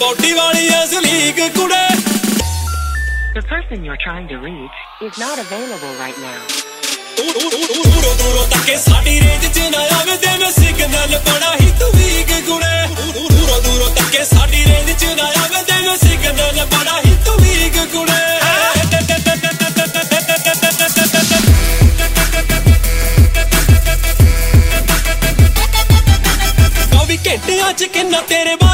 Body ਵਾਲੀ ਅਸਲੀਕ ਕੁੜੇ The person you're trying to reach is not available right now. ਦੂਰੋਂ ਦੂਰੋਂ ਤੱਕੇ ਸਾਡੀ ਰੇਂਜ 'ਚ ਨਾ ਆਵੇ ਤੇ ਮੈਂ ਸਿਗਨਲ ਬੜਾ ਹੀ ਤੂੰ ਵੀਕ ਕੁੜੇ ਦੂਰੋਂ ਦੂਰੋਂ ਤੱਕੇ ਸਾਡੀ ਰੇਂਜ 'ਚ ਨਾ ਆਵੇ ਤੇ ਮੈਂ ਸਿਗਨਲ ਬੜਾ ਹੀ ਤੂੰ ਵੀਕ ਕੁੜੇ ਘੰਟਿਆਂ 'ਚ ਕਿੰਨਾ ਤੇਰੇ